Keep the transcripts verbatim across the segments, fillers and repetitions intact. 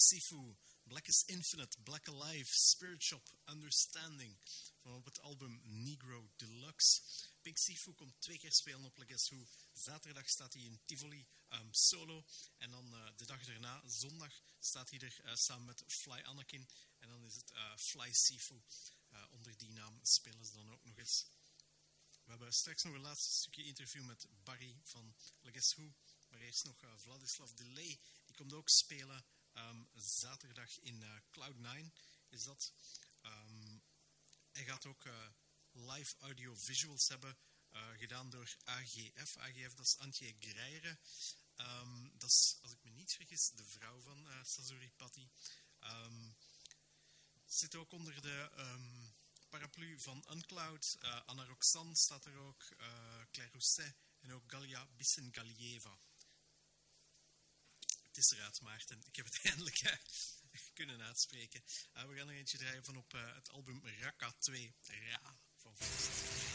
Sifu, Black is Infinite, Black Alive, Spirit Shop, Understanding. Van op het album Negro Deluxe. Big Sifu komt twee keer spelen op Le Guess Who. Zaterdag staat hij in Tivoli um, solo. En dan uh, de dag daarna, zondag, staat hij er uh, samen met Fly Anakin. En dan is het uh, Fly Sifu. Uh, onder die naam spelen ze dan ook nog eens. We hebben straks nog een laatste stukje interview met Barry van Le Guess Who. Maar eerst nog uh, Vladislav Delay. Die komt ook spelen um, zaterdag in uh, Cloud nine. Is dat... Um, Hij gaat ook uh, live audio-visuals hebben, uh, gedaan door A G F. A G F, dat is Antje Greiere. Um, dat is, als ik me niet vergis, de vrouw van uh, Sazuri Patti. Um, zit ook onder de um, paraplu van Uncloud. Uh, Anna Roxanne staat er ook, uh, Claire Rousset en ook Galia Bissengalieva. Het is eruit, Maarten. Ik heb het eindelijk uh, kunnen uitspreken. Uh, we gaan er eentje draaien van op uh, het album Raka twee. Ra van Volkswagen.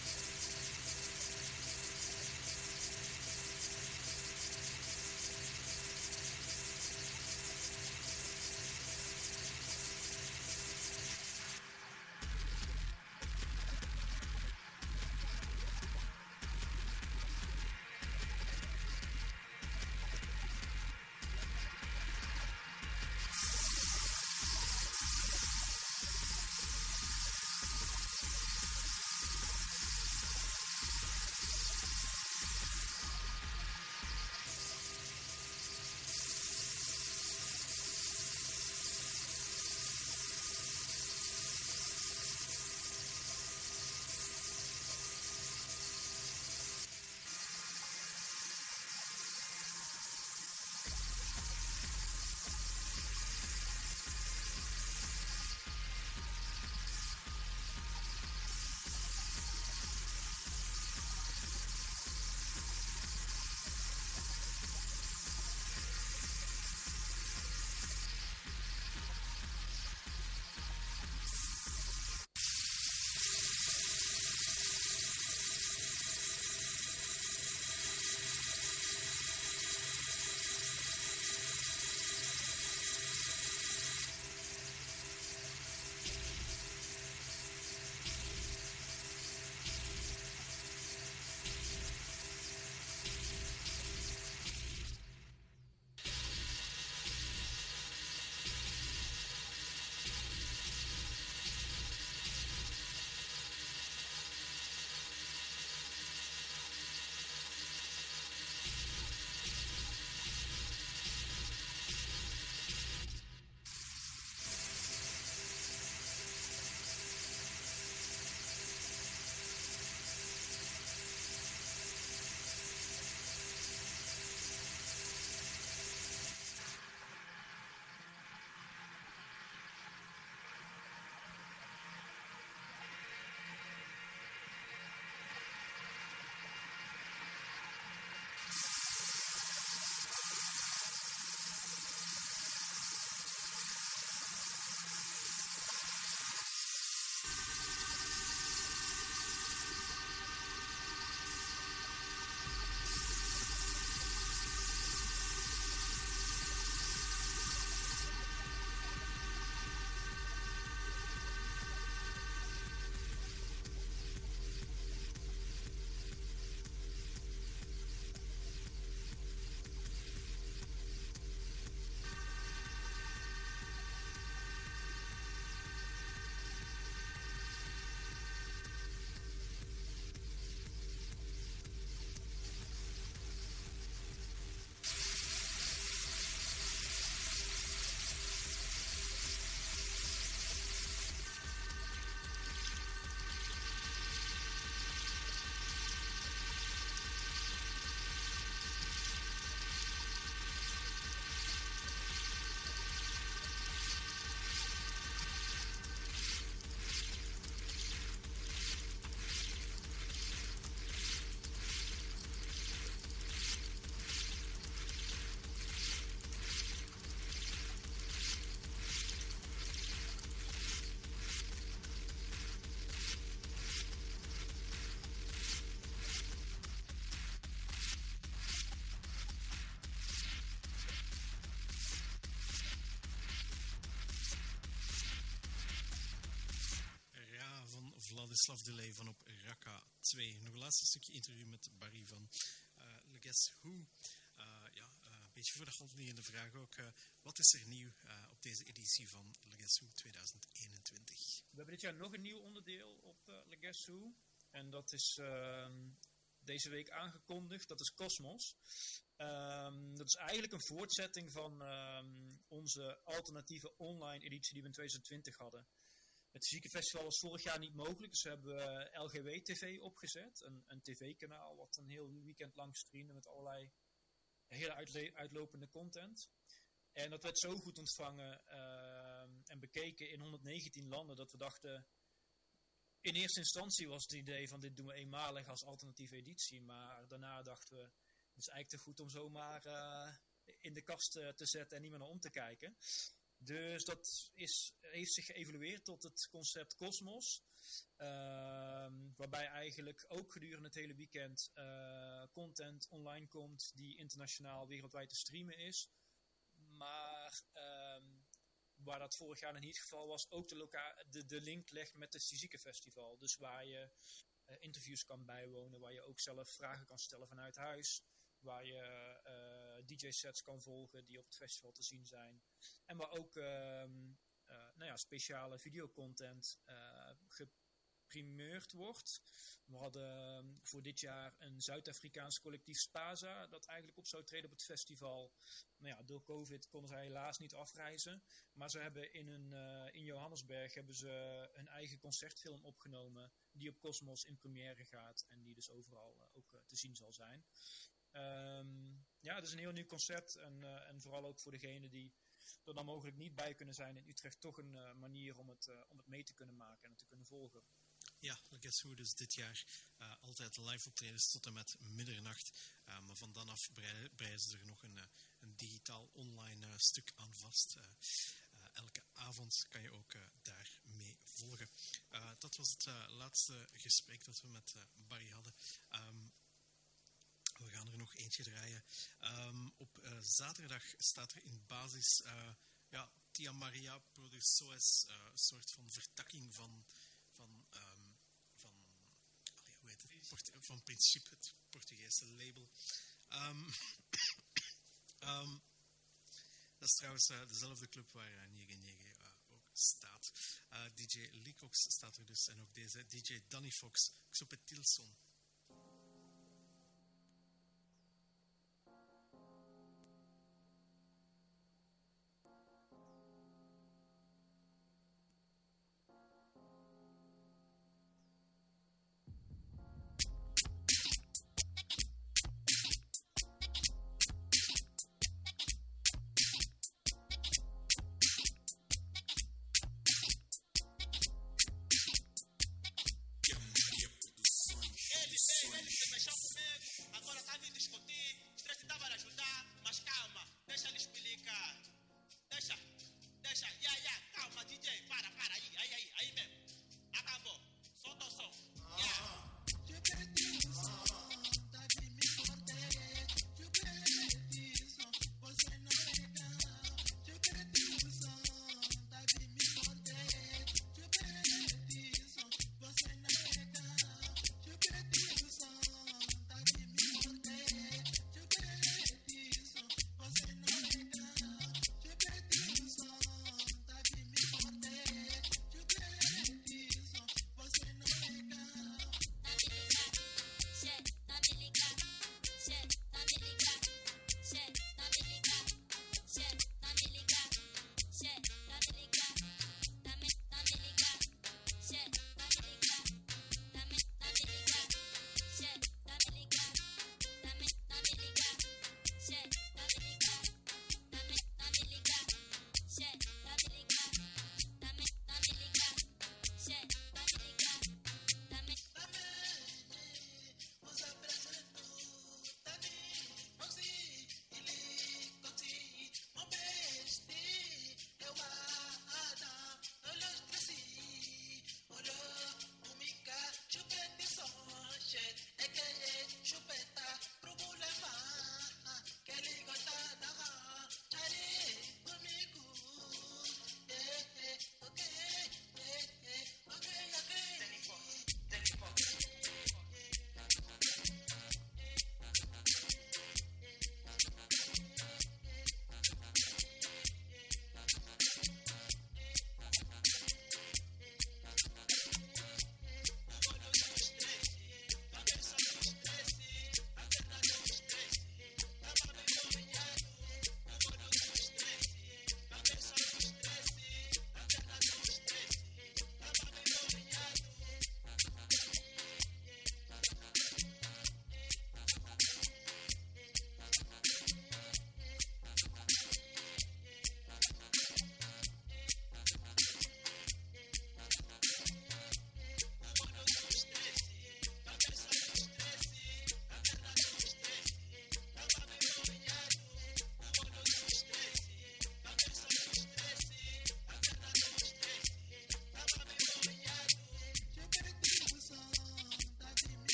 Miroslav Delay van op Raqqa twee. Nog een laatste stukje interview met Barry van uh, Le Guess Who. Uh, ja, uh, een beetje voor de hand liggende vraag ook. Uh, wat is er nieuw uh, op deze editie van Le Guess Who tweeduizend eenentwintig? We hebben dit jaar nog een nieuw onderdeel op uh, Le Guess Who. En dat is uh, deze week aangekondigd. Dat is Cosmos. Um, dat is eigenlijk een voortzetting van um, onze alternatieve online editie die we in tweeduizend twintig hadden. Het Fysieke Festival was vorig jaar niet mogelijk, dus we hebben uh, L G W T V opgezet. Een, een tv-kanaal wat een heel weekend lang streamde met allerlei hele uitle- uitlopende content. En dat werd zo goed ontvangen uh, en bekeken in honderdnegentien landen dat we dachten... In eerste instantie was het idee van dit doen we eenmalig als alternatieve editie. Maar daarna dachten we, het is eigenlijk te goed om zomaar uh, in de kast uh, te zetten en niet meer naar om te kijken. Dus dat is, heeft zich geëvolueerd tot het concept Cosmos. Uh, waarbij eigenlijk ook gedurende het hele weekend uh, content online komt die internationaal wereldwijd te streamen is. Maar um, waar dat vorig jaar nog niet het geval was, ook de, loca- de, de link legt met het Fysieke Festival. Dus waar je uh, interviews kan bijwonen, waar je ook zelf vragen kan stellen vanuit huis. Waar je uh, D J-sets kan volgen die op het festival te zien zijn. En waar ook uh, uh, nou ja, speciale videocontent uh, geprimeerd wordt. We hadden uh, voor dit jaar een Zuid-Afrikaans collectief Spaza dat eigenlijk op zou treden op het festival. Nou ja, door COVID konden zij helaas niet afreizen. Maar ze hebben in, een, uh, in Johannesburg hebben ze een eigen concertfilm opgenomen die op Cosmos in première gaat en die dus overal uh, ook uh, te zien zal zijn. Um, ja, het is een heel nieuw concept en, uh, en vooral ook voor degenen die er dan mogelijk niet bij kunnen zijn in Utrecht toch een uh, manier om het, uh, om het mee te kunnen maken en het te kunnen volgen. Ja, Le Guess Who dus dit jaar uh, altijd live optredens tot en met middernacht. Uh, maar van dan af breiden, breiden ze er nog een, uh, een digitaal online uh, stuk aan vast. Uh, uh, elke avond kan je ook uh, daarmee volgen. Uh, dat was het uh, laatste gesprek dat we met uh, Barry hadden. Um, We gaan er nog eentje draaien. Um, op uh, zaterdag staat er in basis uh, ja, Tia Maria Produções, uh, een soort van vertakking van, van, um, van allee, hoe heet het? Port- van Principe, het Portugese label. Um, um, dat is trouwens uh, dezelfde club waar uh, negen negen uh, ook staat. Uh, D J Leacox staat er dus en ook deze D J Danny Fox, Xopetilson.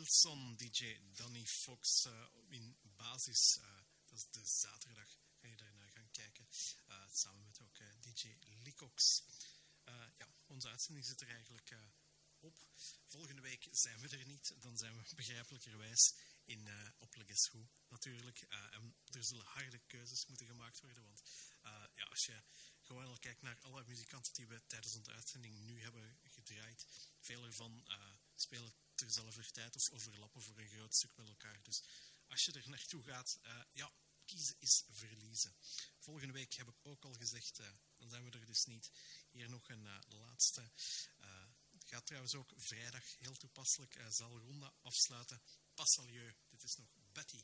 Hillsong, D J Danny Fox uh, in basis. Uh, dat is de zaterdag. Ga je daar naar gaan kijken. Uh, samen met ook uh, D J Likox. Uh, ja, onze uitzending zit er eigenlijk uh, op. Volgende week zijn we er niet. Dan zijn we begrijpelijkerwijs in, uh, op Le Guess Who natuurlijk. Uh, en er zullen harde keuzes moeten gemaakt worden. Want uh, ja, als je gewoon al kijkt naar alle muzikanten die we tijdens onze uitzending nu hebben gedraaid. Veel ervan uh, spelen terzelfde tijd of overlappen voor een groot stuk met elkaar. Dus als je er naartoe gaat, uh, ja, kiezen is verliezen. Volgende week heb ik ook al gezegd, uh, dan zijn we er dus niet. Hier nog een uh, laatste. Uh, het gaat trouwens ook vrijdag heel toepasselijk. Uh, zal Ronda afsluiten. Passalieu, dit is nog Betty.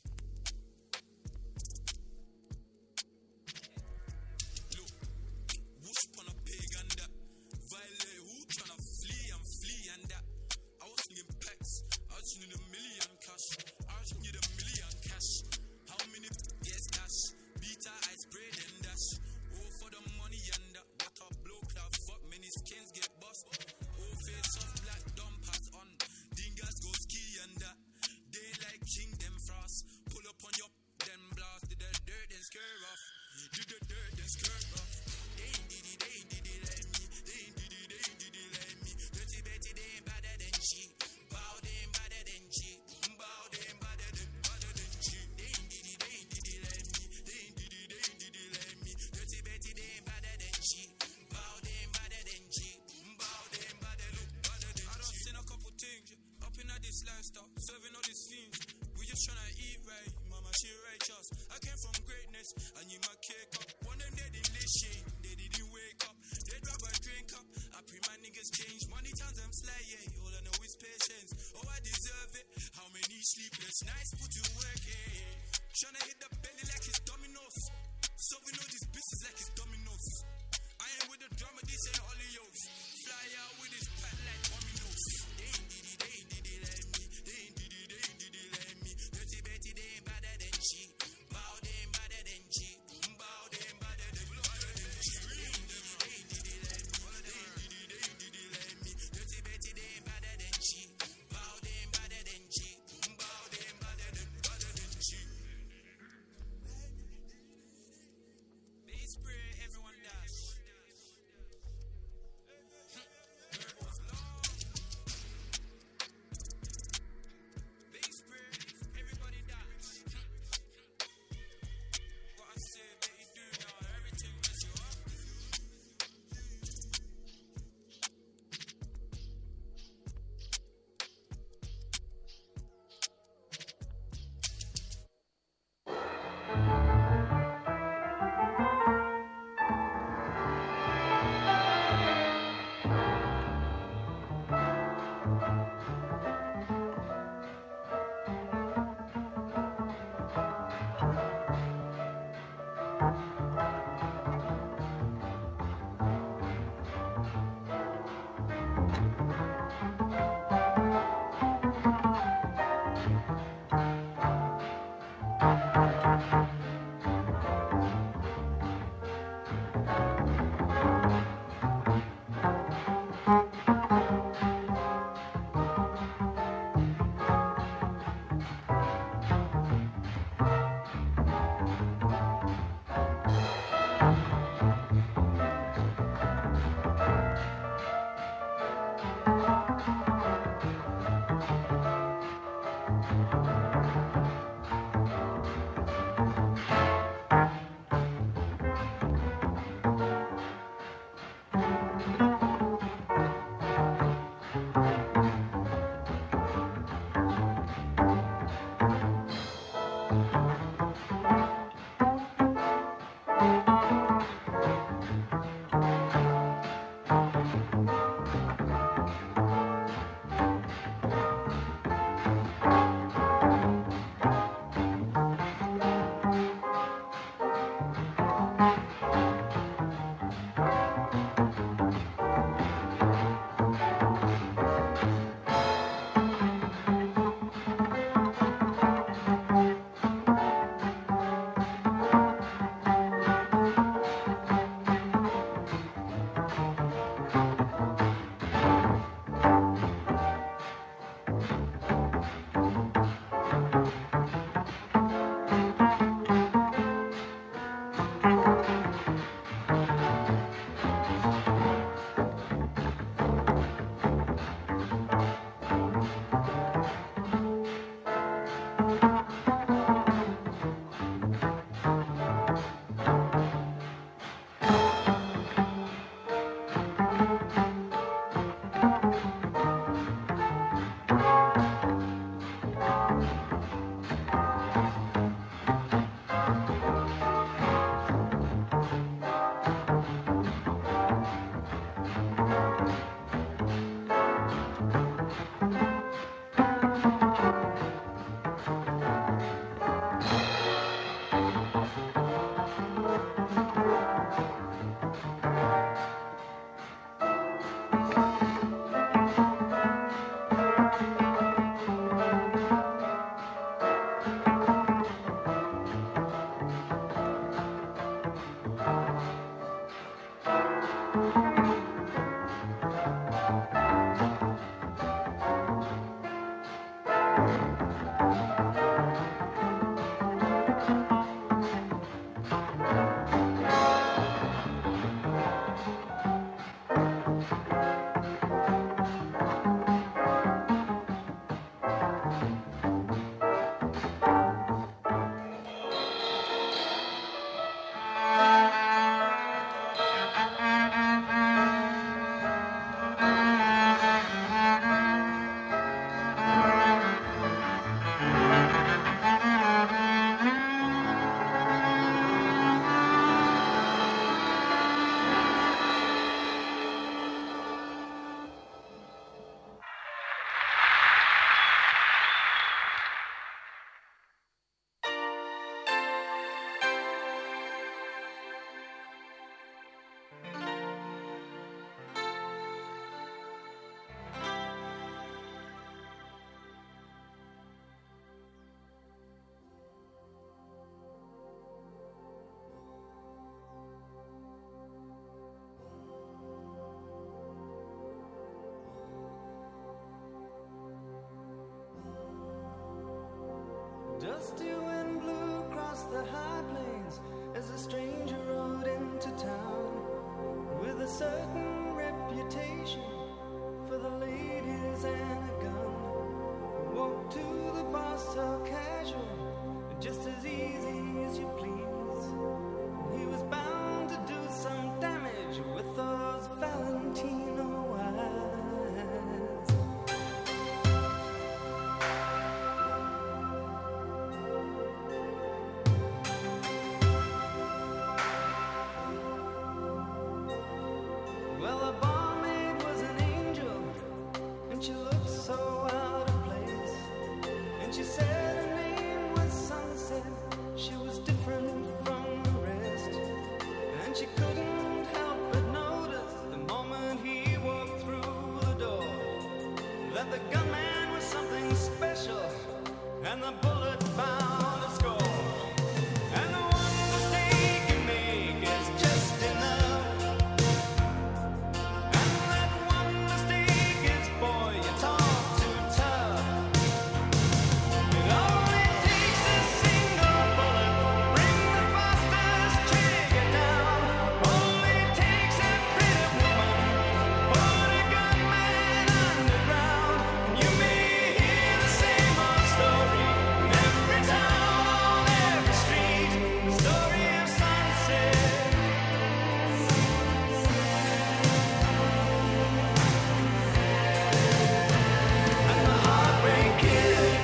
Need a million cash. I just need a million cash. How many yes cash? Beta I spread and dash. Oh for the money and that. What a bloke that fuck many skins get bust. Oh face off black dumb pass on. Dingas go ski and that. They like king them frost. Pull Dusty wind blew across the high plains as a stranger rode into town with a certain reputation for the ladies and a gun. Walked to the bar so casual, just as easy as you please. He was bound to do some damage with those Valentino eyes. Well, the barmaid was an angel, and she looked so out of place. And she said her name was Sunset, she was different from the rest. And she couldn't help but notice the moment he walked through the door that the gunman was something special, and the bullet found a score. And the one mistake you make is just enough. And that one mistake is, boy, you talk too tough. It only takes a single bullet, bring the fastest trigger down. Only takes a pretty woman, put a gunman underground. And you may hear the same old story in every town, on every street, the story of Sunset. And the Heartbreak Kid.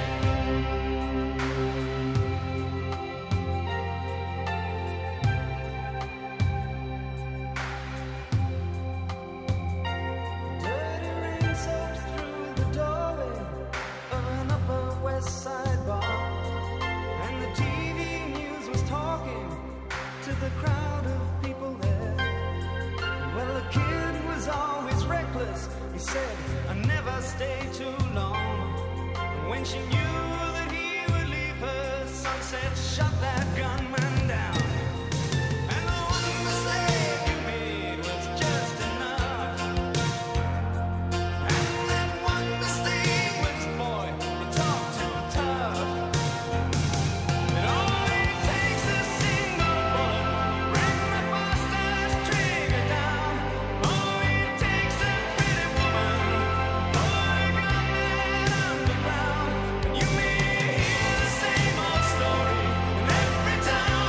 Dirty rain soaked through the doorway of an Upper West Side bar, and the T V news was talking to the crowd of people there. Well, the kid was always reckless. He said, "I never stay too long." When she knew that he would leave her, Sunset shot that gunman down. And the one mistake you made was just enough. And that one mistake was, boy, you talk too tough. It only takes a single bullet, bring the fastest trigger down. Only takes a pretty woman, put a gunman underground. And you may hear the same old story in every town,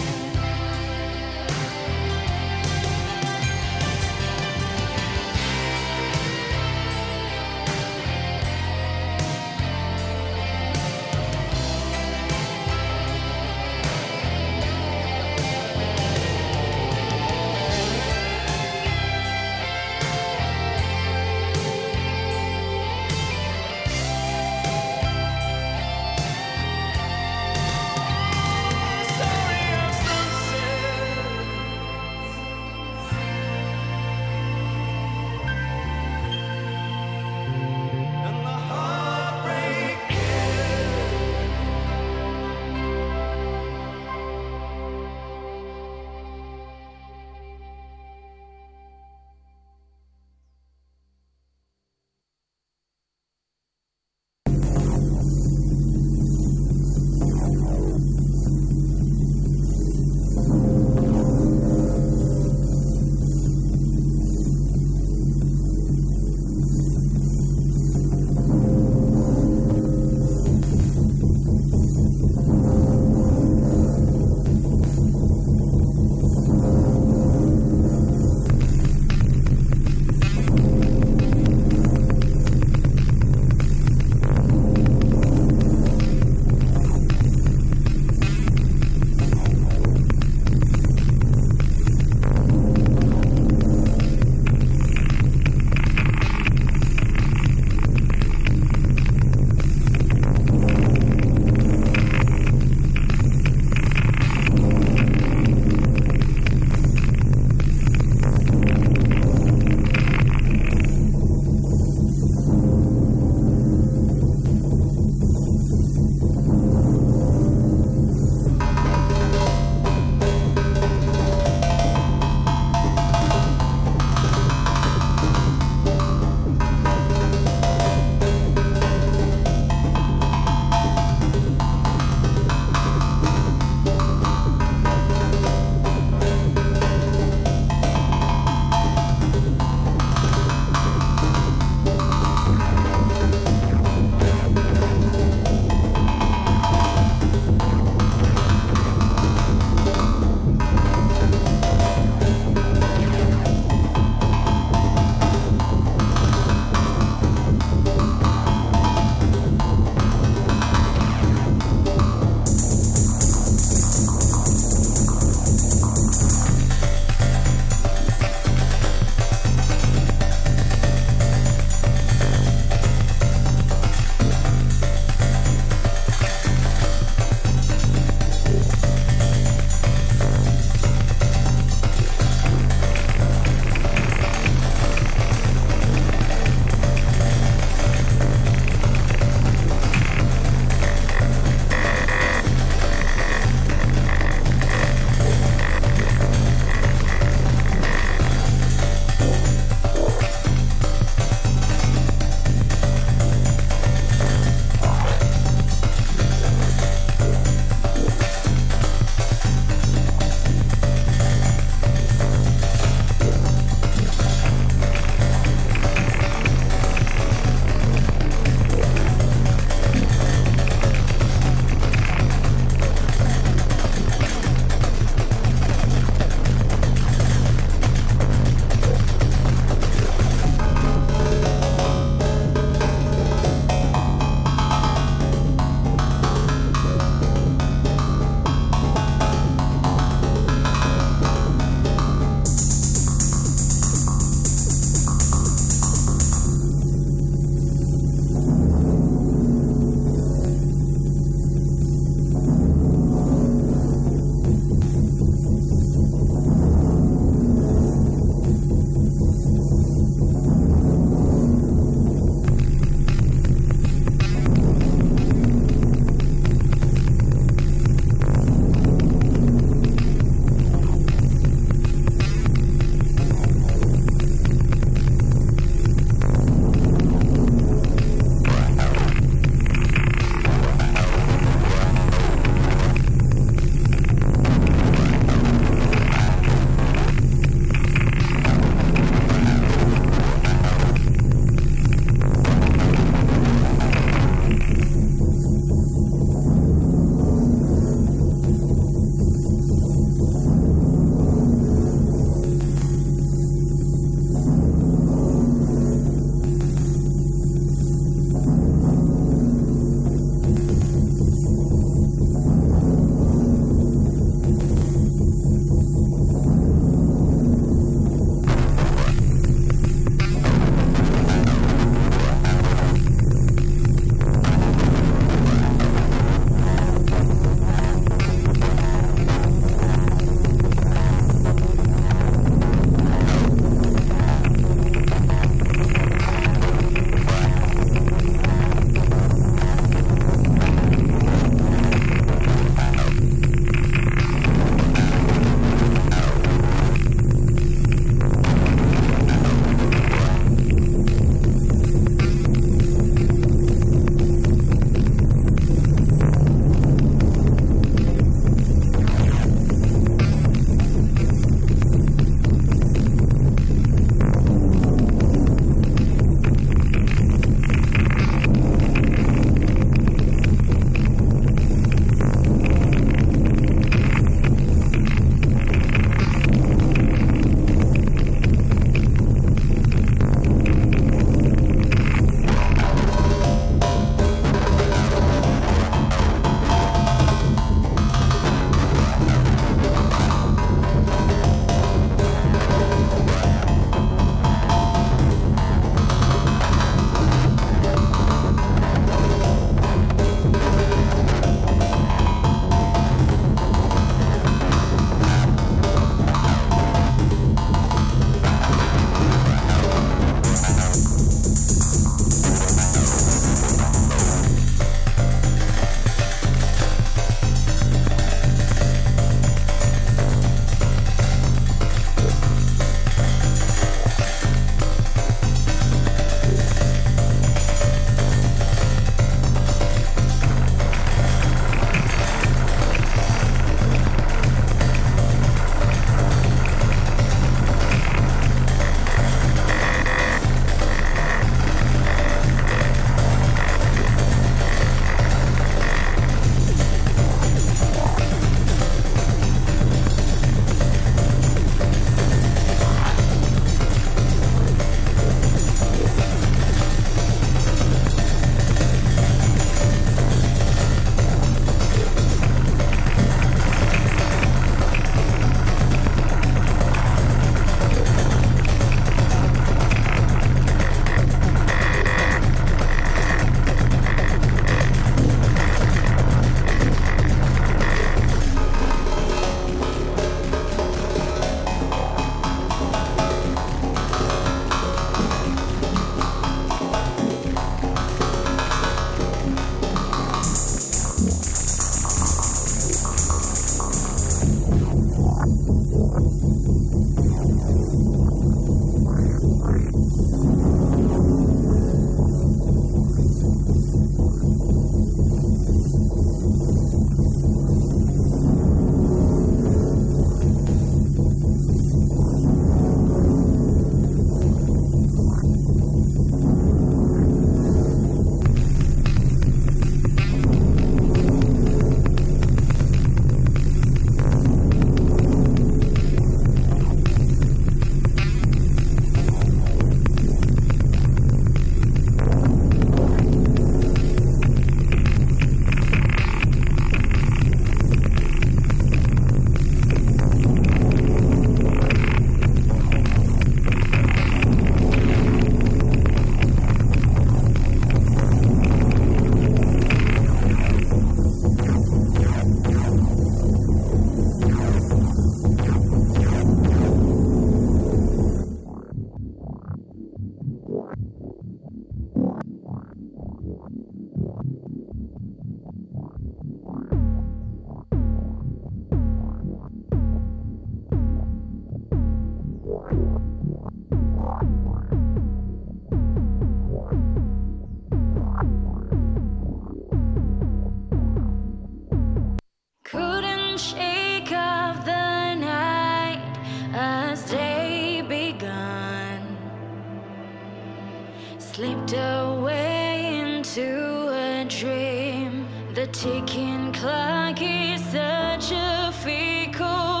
slipped away into a dream. The ticking clock is such a fickle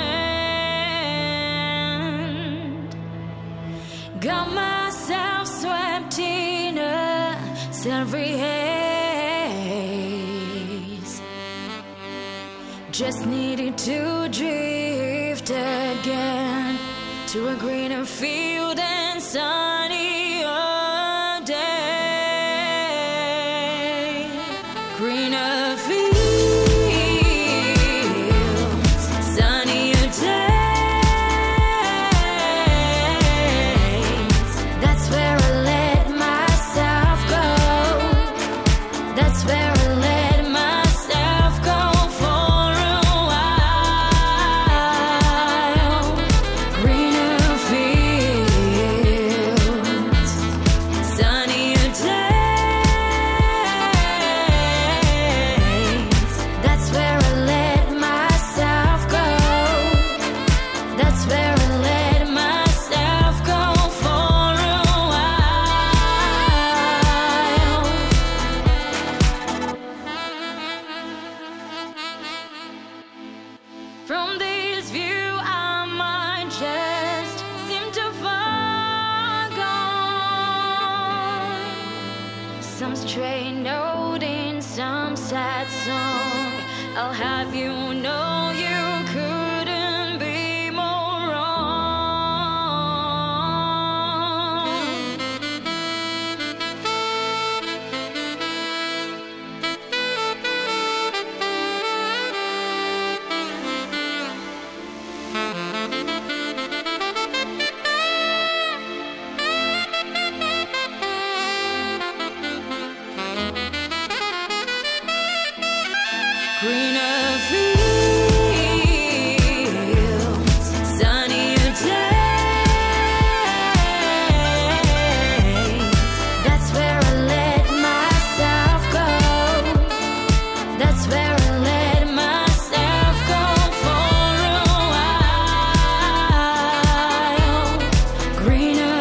friend. Got myself swept in a silvery haze. Just needed to drift again to a greener field and sunnier day. Greener fields, sunnier days. That's where I let myself go. That's where I let myself go for a while. Greener fields, sunnier days. That's where I let myself go. That's where I let myself go for a while. From this view, I might just seem to far gone. Some stray note in some sad song. I'll have you know you couldn't be more wrong. Greener fields, sunnier days. That's where I let myself go. That's where I let myself go for a while. Greener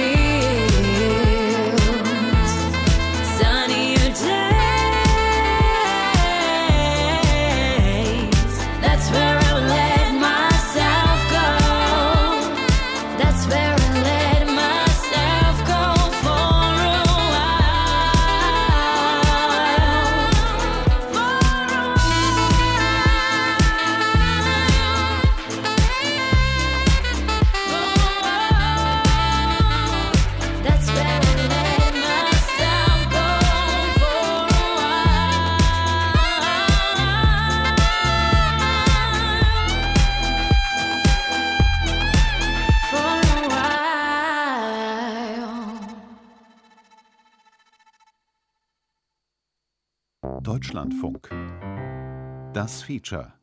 fields, sunnier days. That's where I let myself go. That's where I let myself go for a while. For a while. That's where I let myself go for a while. For a while. Deutschlandfunk. Das Feature.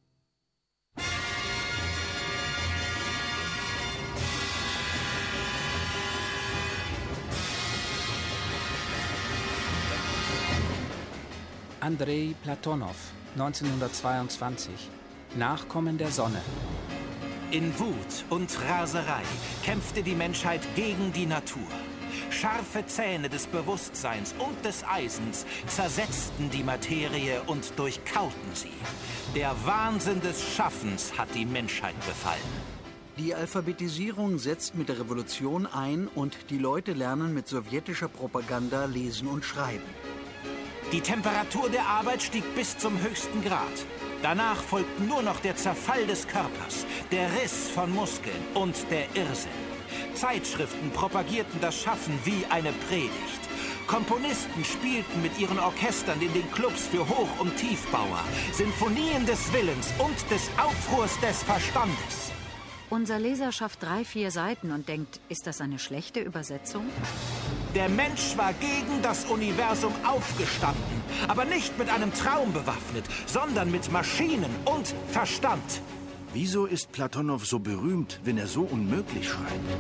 Andrei Platonow, neunzehnhundertzweiundzwanzig. Nachkommen der Sonne. In Wut und Raserei kämpfte die Menschheit gegen die Natur. Scharfe Zähne des Bewusstseins und des Eisens zersetzten die Materie und durchkauten sie. Der Wahnsinn des Schaffens hat die Menschheit befallen. Die Alphabetisierung setzt mit der Revolution ein und die Leute lernen mit sowjetischer Propaganda lesen und schreiben. Die Temperatur der Arbeit stieg bis zum höchsten Grad. Danach folgten nur noch der Zerfall des Körpers, der Riss von Muskeln und der Irrsinn. Zeitschriften propagierten das Schaffen wie eine Predigt. Komponisten spielten mit ihren Orchestern in den Clubs für Hoch- und Tiefbauer Sinfonien des Willens und des Aufruhrs des Verstandes. Unser Leser schafft drei, vier Seiten und denkt, ist das eine schlechte Übersetzung? Der Mensch war gegen das Universum aufgestanden, aber nicht mit einem Traum bewaffnet, sondern mit Maschinen und Verstand. Wieso ist Platonow so berühmt, wenn er so unmöglich schreibt?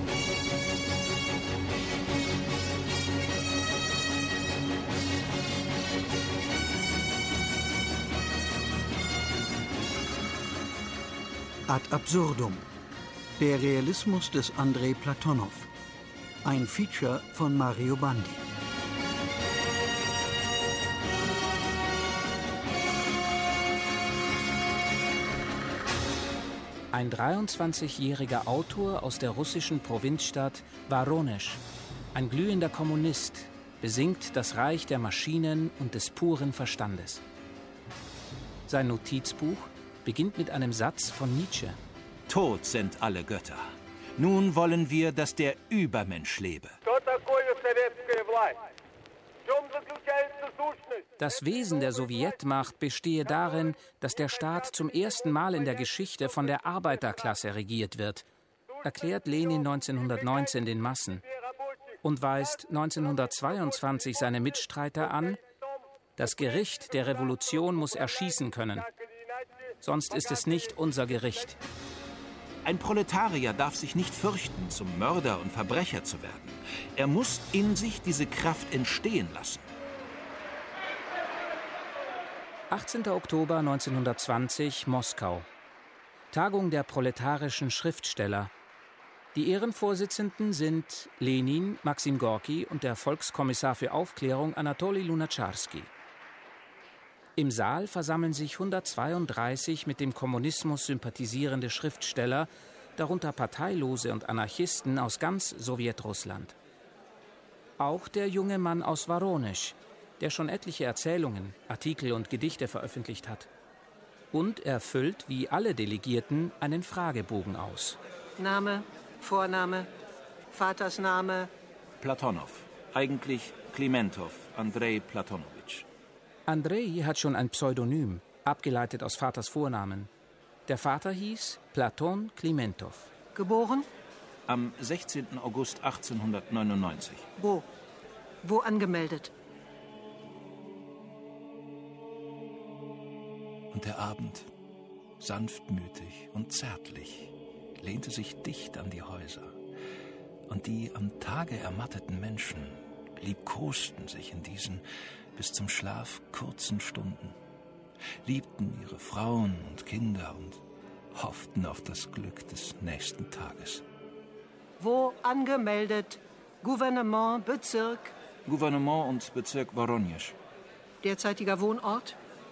Ad absurdum. Der Realismus des Andrei Platonow. Ein Feature von Mario Bandi. Ein dreiundzwanzigjähriger Autor aus der russischen Provinzstadt Woronesch, ein glühender Kommunist, besingt das Reich der Maschinen und des puren Verstandes. Sein Notizbuch beginnt mit einem Satz von Nietzsche. Tot sind alle Götter. Nun wollen wir, dass der Übermensch lebe. Das Wesen der Sowjetmacht bestehe darin, dass der Staat zum ersten Mal in der Geschichte von der Arbeiterklasse regiert wird, erklärt Lenin neunzehnhundertneunzehn den Massen und weist neunzehnhundertzweiundzwanzig seine Mitstreiter an, das Gericht der Revolution muss erschießen können. Sonst ist es nicht unser Gericht. Ein Proletarier darf sich nicht fürchten, zum Mörder und Verbrecher zu werden. Er muss in sich diese Kraft entstehen lassen. achtzehnter Oktober neunzehnhundertzwanzig, Moskau. Tagung der proletarischen Schriftsteller. Die Ehrenvorsitzenden sind Lenin, Maxim Gorki und der Volkskommissar für Aufklärung Anatoli Lunacharsky. Im Saal versammeln sich hundertzweiunddreißig mit dem Kommunismus sympathisierende Schriftsteller, darunter Parteilose und Anarchisten aus ganz Sowjetrussland. Auch der junge Mann aus Woronesch, der schon etliche Erzählungen, Artikel und Gedichte veröffentlicht hat. Und er füllt, wie alle Delegierten, einen Fragebogen aus. Name, Vorname, Vatersname? Platonow. Eigentlich Klimentow, Andrei Platonowitsch. Andrei hat schon ein Pseudonym, abgeleitet aus Vaters Vornamen. Der Vater hieß Platon Klimentow. Geboren? Am sechzehnten August achtzehnhundertneunundneunzig. Wo? Wo angemeldet? Und der Abend, sanftmütig und zärtlich, lehnte sich dicht an die Häuser. Und die am Tage ermatteten Menschen liebkosten sich in diesen bis zum Schlaf kurzen Stunden, liebten ihre Frauen und Kinder und hofften auf das Glück des nächsten Tages. Wo angemeldet? Gouvernement, Bezirk? Gouvernement und Bezirk Woronesch. Derzeitiger Wohnort?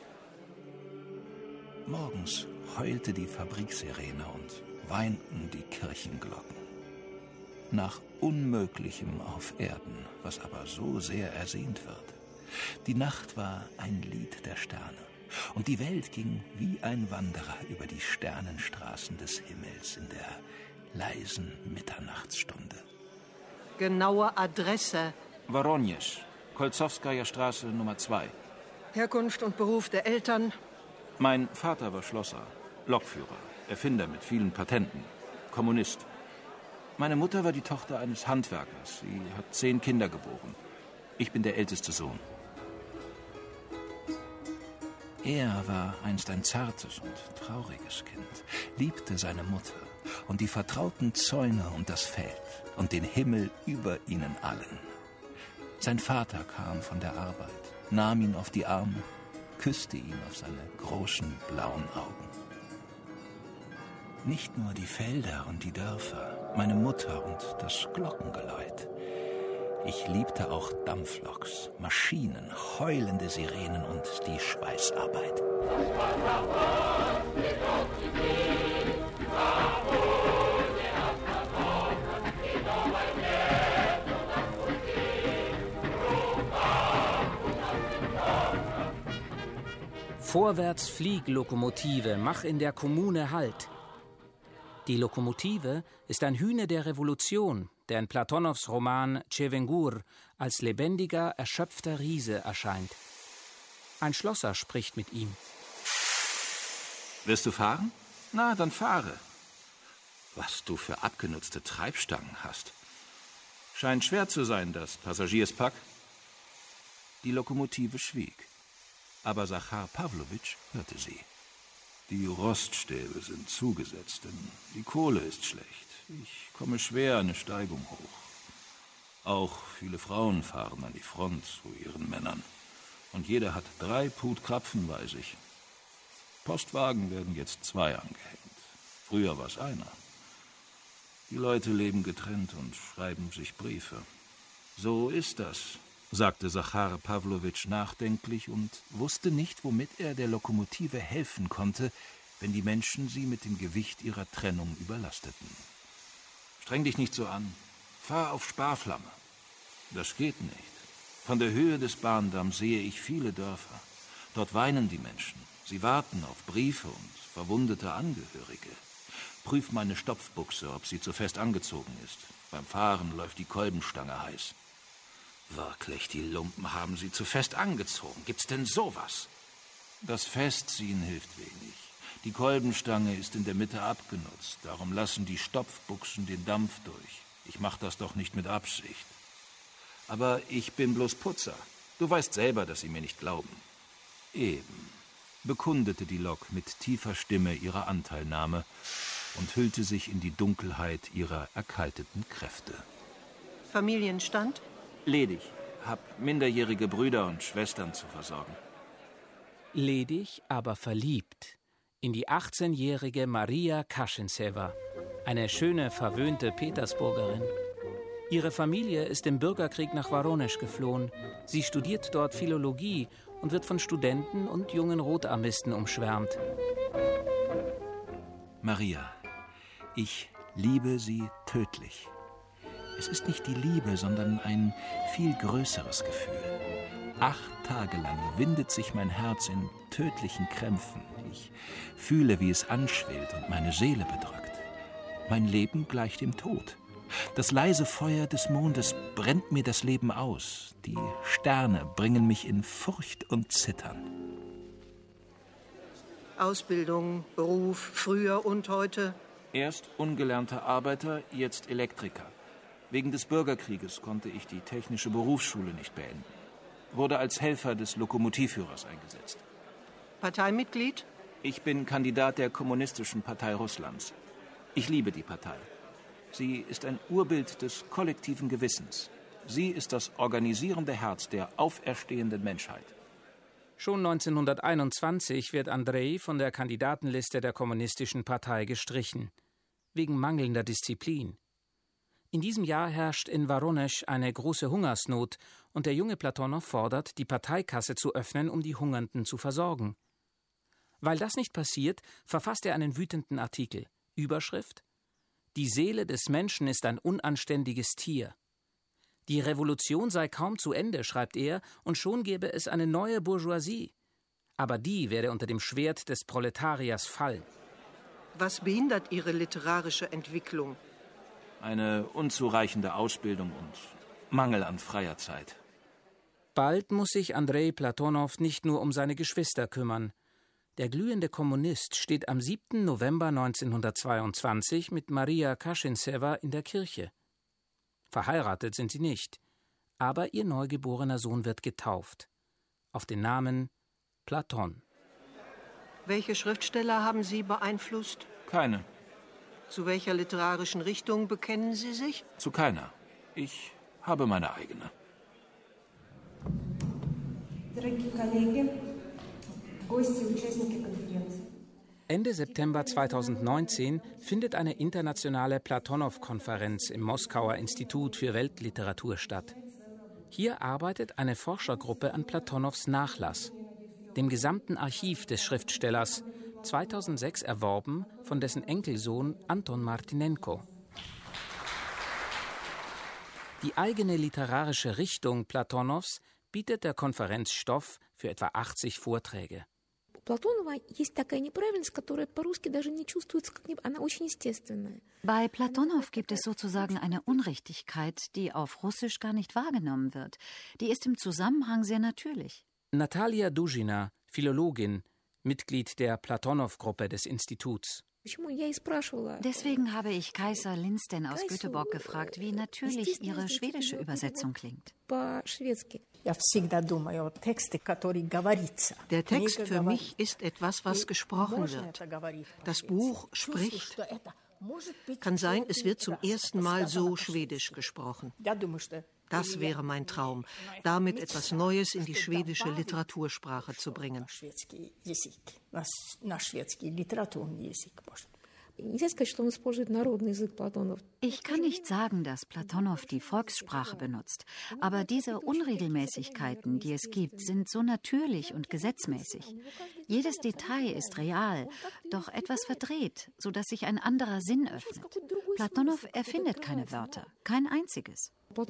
Morgens heulte die Fabriksirene und weinten die Kirchenglocken. Nach Unmöglichem auf Erden, was aber so sehr ersehnt wird. Die Nacht war ein Lied der Sterne und die Welt ging wie ein Wanderer über die Sternenstraßen des Himmels in der leisen Mitternachtsstunde. Genaue Adresse? Woronesch, Kolzowskaja Straße Nummer zwei. Herkunft und Beruf der Eltern? Mein Vater war Schlosser, Lokführer, Erfinder mit vielen Patenten, Kommunist. Meine Mutter war die Tochter eines Handwerkers. Sie hat zehn Kinder geboren. Ich bin der älteste Sohn. Er war einst ein zartes und trauriges Kind, liebte seine Mutter und die vertrauten Zäune und das Feld und den Himmel über ihnen allen. Sein Vater kam von der Arbeit, nahm ihn auf die Arme, küsste ihn auf seine großen blauen Augen. Nicht nur die Felder und die Dörfer, meine Mutter und das Glockengeläut. Ich liebte auch Dampfloks, Maschinen, heulende Sirenen und die Schweißarbeit. Vorwärts flieg, Lokomotive, mach in der Kommune Halt. Die Lokomotive ist ein Hühne der Revolution, der in Platonows Roman Tschevengur als lebendiger, erschöpfter Riese erscheint. Ein Schlosser spricht mit ihm. Wirst du fahren? Na, dann fahre. Was du für abgenutzte Treibstangen hast. Scheint schwer zu sein, das Passagierspack. Die Lokomotive schwieg. Aber Sachar Pawlowitsch hörte sie. Die Roststäbe sind zugesetzt, denn die Kohle ist schlecht. Ich komme schwer eine Steigung hoch. Auch viele Frauen fahren an die Front zu ihren Männern. Und jeder hat drei Pud Krapfen bei sich. Postwagen werden jetzt zwei angehängt. Früher war es einer. Die Leute leben getrennt und schreiben sich Briefe. So ist das, sagte Sachar Pawlowitsch nachdenklich und wusste nicht, womit er der Lokomotive helfen konnte, wenn die Menschen sie mit dem Gewicht ihrer Trennung überlasteten. Streng dich nicht so an. Fahr auf Sparflamme. Das geht nicht. Von der Höhe des Bahndamms sehe ich viele Dörfer. Dort weinen die Menschen. Sie warten auf Briefe und verwundete Angehörige. Prüf meine Stopfbuchse, ob sie zu fest angezogen ist. Beim Fahren läuft die Kolbenstange heiß. Wirklich, die Lumpen haben sie zu fest angezogen. Gibt's denn sowas? Das Festziehen hilft wenig. Die Kolbenstange ist in der Mitte abgenutzt. Darum lassen die Stopfbuchsen den Dampf durch. Ich mache das doch nicht mit Absicht. Aber ich bin bloß Putzer. Du weißt selber, dass sie mir nicht glauben. Eben, bekundete die Lok mit tiefer Stimme ihre Anteilnahme und hüllte sich in die Dunkelheit ihrer erkalteten Kräfte. Familienstand? Ledig. Hab minderjährige Brüder und Schwestern zu versorgen. Ledig, aber verliebt in die achtzehnjährige Maria Kaschinzewa, eine schöne, verwöhnte Petersburgerin. Ihre Familie ist im Bürgerkrieg nach Woronesch geflohen. Sie studiert dort Philologie und wird von Studenten und jungen Rotarmisten umschwärmt. Maria, ich liebe Sie tödlich. Es ist nicht die Liebe, sondern ein viel größeres Gefühl. Acht Tage lang windet sich mein Herz in tödlichen Krämpfen. Ich fühle, wie es anschwillt und meine Seele bedrückt. Mein Leben gleicht dem Tod. Das leise Feuer des Mondes brennt mir das Leben aus. Die Sterne bringen mich in Furcht und Zittern. Ausbildung, Beruf, früher und heute? Erst ungelernter Arbeiter, jetzt Elektriker. Wegen des Bürgerkrieges konnte ich die technische Berufsschule nicht beenden. Wurde als Helfer des Lokomotivführers eingesetzt. Parteimitglied? Ich bin Kandidat der Kommunistischen Partei Russlands. Ich liebe die Partei. Sie ist ein Urbild des kollektiven Gewissens. Sie ist das organisierende Herz der auferstehenden Menschheit. Schon neunzehnhunderteinundzwanzig wird Andrei von der Kandidatenliste der Kommunistischen Partei gestrichen. Wegen mangelnder Disziplin. In diesem Jahr herrscht in Woronesch eine große Hungersnot und der junge Platonow fordert, die Parteikasse zu öffnen, um die Hungernden zu versorgen. Weil das nicht passiert, verfasst er einen wütenden Artikel. Überschrift: Die Seele des Menschen ist ein unanständiges Tier. Die Revolution sei kaum zu Ende, schreibt er, und schon gäbe es eine neue Bourgeoisie. Aber die werde unter dem Schwert des Proletariers fallen. Was behindert Ihre literarische Entwicklung? Eine unzureichende Ausbildung und Mangel an freier Zeit. Bald muss sich Andrei Platonow nicht nur um seine Geschwister kümmern. Der glühende Kommunist steht am siebten November neunzehnhundertzweiundzwanzig mit Maria Kaschinzewa in der Kirche. Verheiratet sind sie nicht, aber ihr neugeborener Sohn wird getauft. Auf den Namen Platon. Welche Schriftsteller haben Sie beeinflusst? Keine. Zu welcher literarischen Richtung bekennen Sie sich? Zu keiner. Ich habe meine eigene. Ende September zweitausendneunzehn findet eine internationale Platonow-Konferenz im Moskauer Institut für Weltliteratur statt. Hier arbeitet eine Forschergruppe an Platonows Nachlass, dem gesamten Archiv des Schriftstellers, zweitausendsechs erworben von dessen Enkelsohn Anton Martinenko. Die eigene literarische Richtung Platonows bietet der Konferenz Stoff für etwa achtzig Vorträge. Bei Platonow gibt es sozusagen eine Unrichtigkeit, die auf Russisch gar nicht wahrgenommen wird. Die ist im Zusammenhang sehr natürlich. Natalia Duzhina, Philologin, Mitglied der Platonow-Gruppe des Instituts. Deswegen habe ich Kajsa Lindsten aus Göteborg gefragt, wie natürlich ihre schwedische Übersetzung klingt. Der Text für mich ist etwas, was gesprochen wird. Das Buch spricht. Kann sein, es wird zum ersten Mal so Schwedisch gesprochen. Das wäre mein Traum, damit etwas Neues in die schwedische Literatursprache zu bringen. Ich kann nicht sagen, dass Platonow die Volkssprache benutzt, aber diese Unregelmäßigkeiten, die es gibt, sind so natürlich und gesetzmäßig. Jedes Detail ist real, doch etwas verdreht, sodass sich ein anderer Sinn öffnet. Platonow erfindet keine Wörter, kein einziges.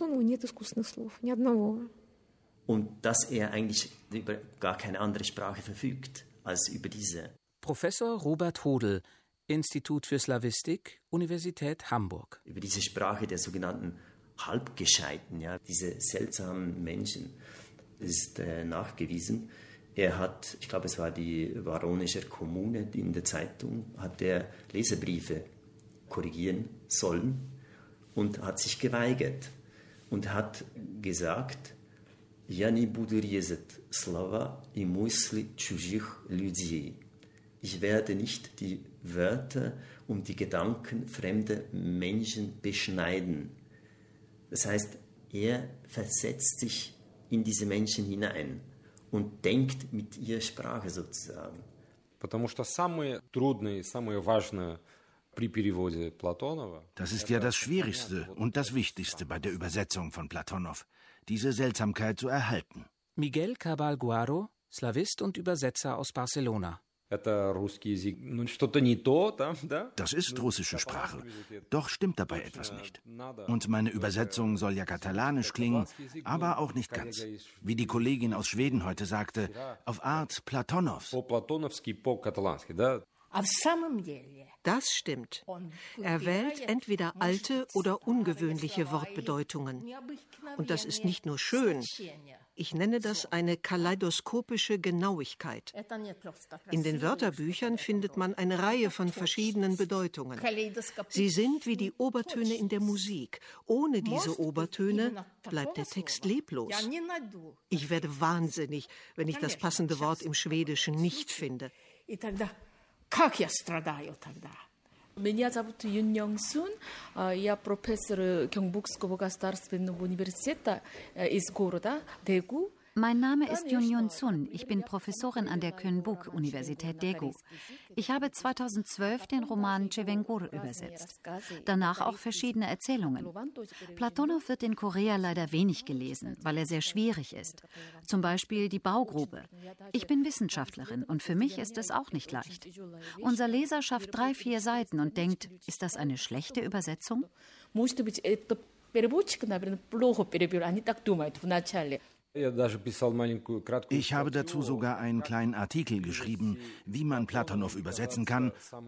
Und dass er eigentlich über gar keine andere Sprache verfügt als über diese. Professor Robert Hodel, Institut für Slawistik, Universität Hamburg. Über diese Sprache der sogenannten Halbgescheiten, ja, diese seltsamen Menschen, ist äh, nachgewiesen. Er hat, ich glaube, es war die Varonischer Kommune, die in der Zeitung, hat er Leserbriefe korrigieren sollen und hat sich geweigert und hat gesagt, «Я не буду резать слова и мысли чужих людей». Ich werde nicht die Wörter und die Gedanken fremder Menschen beschneiden. Das heißt, er versetzt sich in diese Menschen hinein und denkt mit ihrer Sprache sozusagen. Потому что самое трудное и самое важное при переводе Платонова. Das ist ja das Schwierigste und das Wichtigste bei der Übersetzung von Platonow, diese Seltsamkeit zu erhalten. Miguel Cabal Guaro, Slawist und Übersetzer aus Barcelona. Das ist russische Sprache, doch stimmt dabei etwas nicht. Und meine Übersetzung soll ja katalanisch klingen, aber auch nicht ganz. Wie die Kollegin aus Schweden heute sagte, auf Art Platonows. Das stimmt. Er wählt entweder alte oder ungewöhnliche Wortbedeutungen. Und das ist nicht nur schön. Ich nenne das eine kaleidoskopische Genauigkeit. In den Wörterbüchern findet man eine Reihe von verschiedenen Bedeutungen. Sie sind wie die Obertöne in der Musik. Ohne diese Obertöne bleibt der Text leblos. Ich werde wahnsinnig, wenn ich das passende Wort im Schwedischen nicht finde. Как я страдаю тогда. Меня зовут Юн Йонг-сун. Я профессор Кёнгбукского государственного университета из города Daegu. Mein Name ist Yoon Yoon-sun. Ich bin Professorin an der Kyunbuk-Universität Daegu. Ich habe zweitausendzwölf den Roman Chevengur übersetzt. Danach auch verschiedene Erzählungen. Platonow wird in Korea leider wenig gelesen, weil er sehr schwierig ist. Zum Beispiel die Baugrube. Ich bin Wissenschaftlerin und für mich ist es auch nicht leicht. Unser Leser schafft drei, vier Seiten und denkt, ist das eine schlechte Übersetzung? Ich habe dazu sogar einen kleinen Artikel geschrieben, wie man Platonow übersetzen kann,